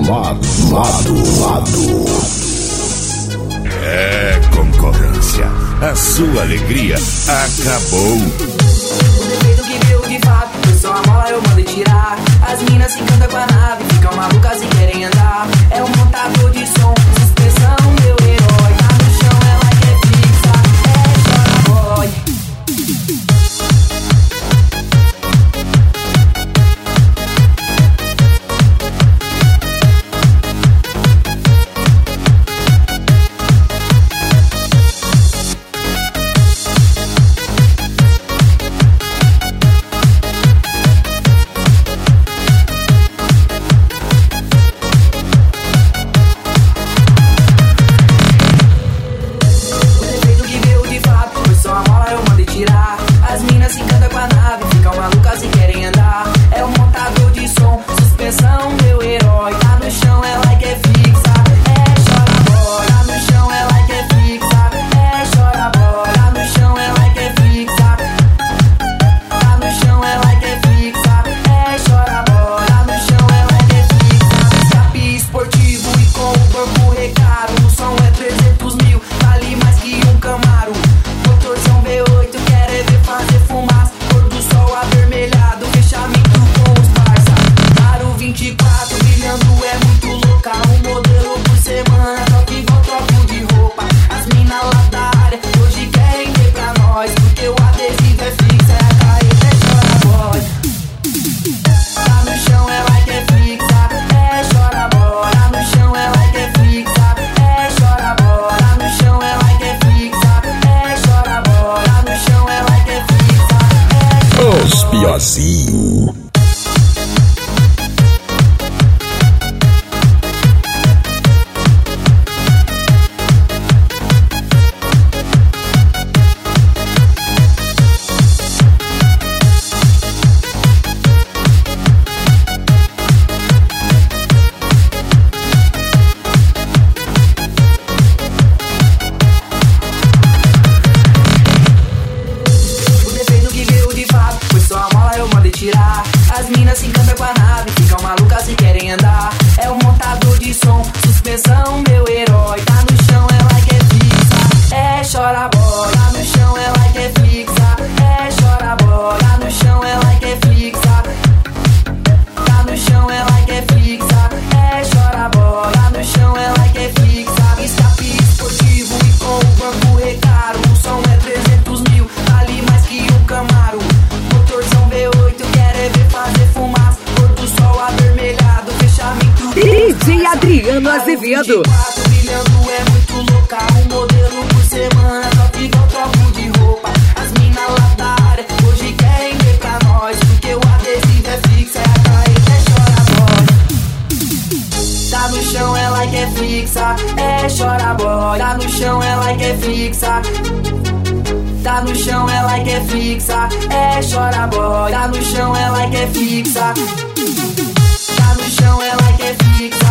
Lado. É concorrência. A sua alegria acabou. O defeito que veio de fato foi só a mola, eu mandei tirar. As minas se encantam com a nave, ficam malucas e querem andar. É um montador de som, suspensão, meu herói. Tá no chão, ela quer fixa, chora boy. As minas se encantam com a nave, ficam malucas e querem andar. É um montador de som, suspensão, meu herói. Tá no chão, ela quer fixa, chora boy. Tá no chão, ela quer fixa, chora boy. Tá no chão, ela quer fixa. Tá no chão, ela quer fixa, chora boy. Tá no chão, ela quer fixa. Escape esportivo e com o corpo recaro. O som é 300 mil, vale mais que um Camaro. Motorzão V8, quer é ver fazer fumaça. Pôr do sol avermelhado, fechamento com os parça. Aro 24, brilhando é muito louca. Um modelo por semana, troca igual troco de roupa. As mina lá da área, hoje querem ver pra nós. Porque o adesivo é fixo, é a careta, chora boy. Tá no chão, ela quer fixa, chora boy. Tá no chão, ela quer fixa, chora boy. Tá no chão, ela quer fixa, chora boy. Tá no chão, ela quer fixa, Os Piazinho. tirar. As minas se encantam com a nave, ficam malucas e querem andar. É um montador de som, suspensão, meu herói. Tá no chão, ela quer fixa, chora boy. Tá no chão, ela quer fixa, chora boy. Tá no chão, ela quer fixa. Tá no chão, ela quer fixa, chora boy. Tá no chão, ela quer fixa. Escape esportivo e com o banco recaro. O som é 300 mil, vale mais que um Camaro. Motorzão V8, quer é ver fazer fumaça. Pôr do sol avermelhado, fechamento. DJ Adriano Azevedo. 24, brilhando é muito louca. Um modelo por semana, só igual troco de roupa. As mina lá da área, hoje querem ver pra nós. Porque o adesivo é fixo, é a careta, chora boy. Tá no chão, ela quer fixa, chora boy. Tá no chão, ela quer fixa. Tá no chão, ela quer fixa, chora boy. Tá no chão, ela quer fixa. Tá no chão, ela quer fixa.